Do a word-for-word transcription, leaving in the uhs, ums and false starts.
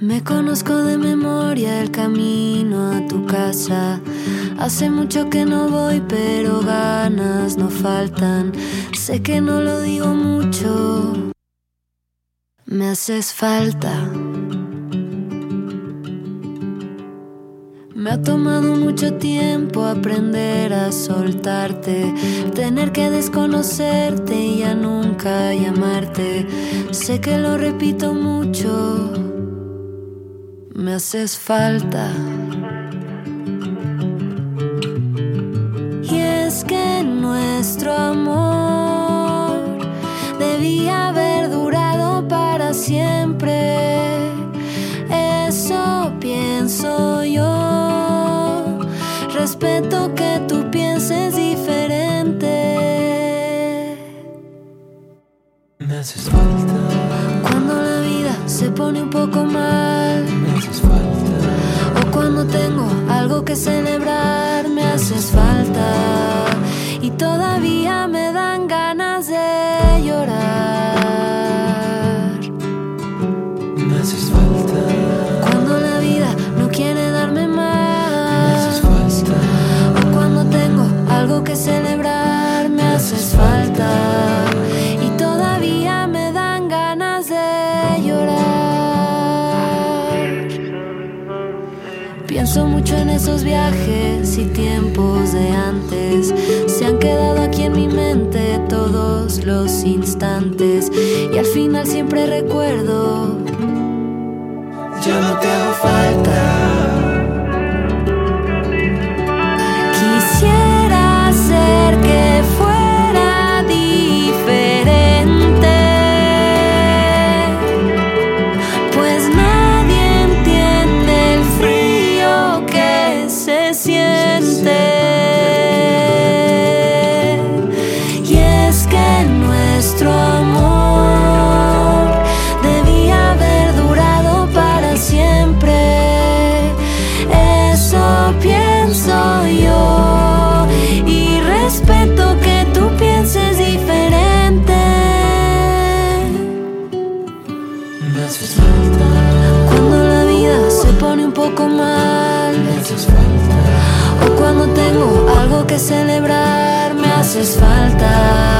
Me conozco de memoria el camino a tu casa. Hace mucho que no voy, pero ganas no faltan. Sé que no lo digo mucho, me haces falta. Me ha tomado mucho tiempo aprender a soltarte, tener que desconocerte y ya nunca llamarte. Sé que lo repito mucho, me haces falta. Y es que nuestro amor debía haber durado para siempre. Eso pienso yo. Respeto que tú pienses diferente. Me haces falta. Cuando la vida se pone un poco mal, Me haces falta. o cuando tengo algo que celebrar, me haces falta. Y todavía me dan ganas de llorar. Me haces falta. Cuando la vida no quiere darme más, Me haces falta. o cuando tengo algo que celebrar, me haces falta. Y todavía me dan ganas de llorar. Pienso mucho en esos viajes y tiempos de antes. Se han quedado aquí en mi mente todos los instantes. Y al final siempre recuerdo, Ya no te hago falta. quisiera ser que fuera diferente, pues nadie entiende el frío que se siente. Y es que nuestro amor debía haber durado para siempre. Eso pienso yo. Y respeto que tú pienses diferente. Me haces falta. Cuando la vida se pone un poco mal, Me haces falta. o cuando tengo algo que celebrar, me haces falta.